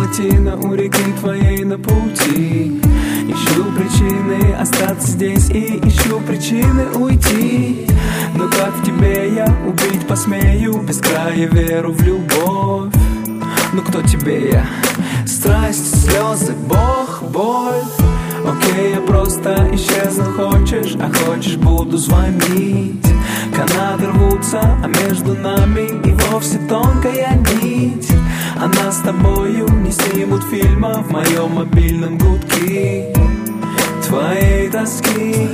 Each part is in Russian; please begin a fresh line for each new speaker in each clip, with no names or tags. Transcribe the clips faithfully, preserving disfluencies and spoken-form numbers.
плотина у реки твоей на пути. Ищу причины остаться здесь и ищу причины уйти. Но как в тебе я убить посмею без края веру в любовь? Ну кто тебе я? Страсть, слезы, Бог, боль. Окей, я просто исчезну, хочешь, а хочешь буду звонить. Канаты рвутся, а между нами и вовсе тонкая нить. А нас с тобою не снимут фильма в моем мобильном гудке твоей тоски.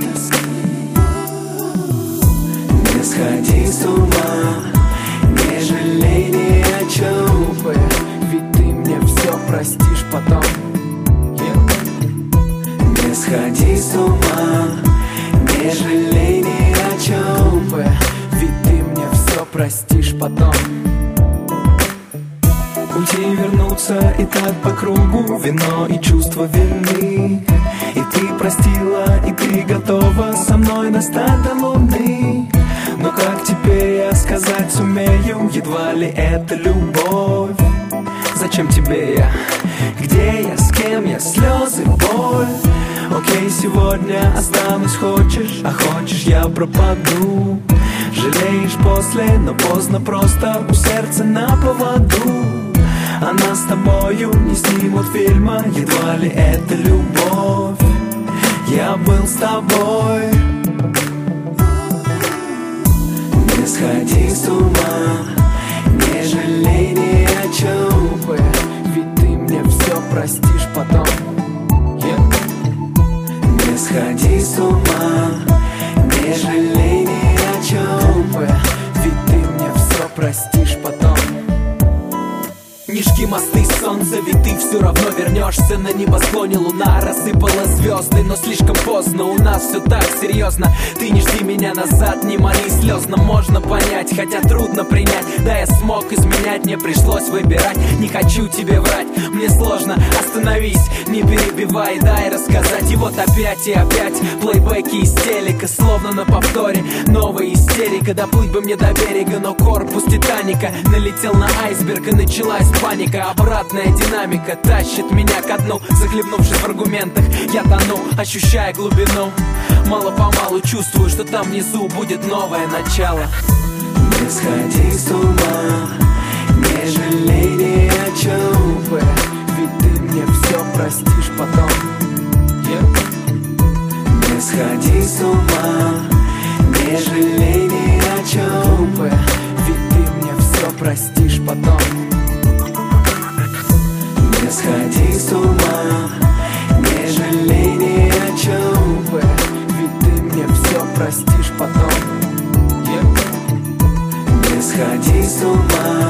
Не сходи с ума, не жалей ни о чем, ведь ты мне все простишь потом. Не сходи с ума, не жалей ни о чем, ведь ты мне все простишь потом. Уйти, вернуться и так по кругу, вино и чувство вины. И ты простила, и ты готова со мной достать до луны. Но как теперь я сказать сумею, едва ли это любовь? Зачем тебе я? Где я? С кем я? Слезы, боль. Окей, сегодня останусь, хочешь, а хочешь я пропаду. Жалеешь после, но поздно, просто у сердца на поводу. А нас с тобою не снимут фильма, едва ли это любовь? Я был с тобой. Не сходи с ума, не жалей ни о чем, ведь ты мне все простишь потом. Не сходи с ума, не жалей ни о чем, ведь ты мне все простишь потом. Не жги мосты, солнце, ведь ты все равно вернешься. На небосклоне луна рассыпала звезды, но слишком поздно, у нас все так серьезно. Ты не жди меня назад, не моли слезно. Можно понять, хотя трудно принять. Да, я смог изменять, мне пришлось выбирать. Не хочу тебе врать, мне сложно. Остановись, не перебивай, дай рассказать. И вот опять и опять плейбеки из телека, словно на повторе новая истерика. Доплыть бы мне до берега, но корпус Титаника налетел на айсберг и началась паника. Обратная динамика тащит меня ко дну. Захлебнувшись в аргументах, я тону, ощущая глубину. Мало-помалу чувствую, что там внизу будет новое начало. Не сходи с ума, не жалей ни о чем, ведь ты мне все простишь потом. Не сходи с ума, не жалей ни о чем, ведь ты мне все простишь потом. Не сходи с ума, не жалей ни о чем, ведь ты мне все простишь потом. Не сходи с ума.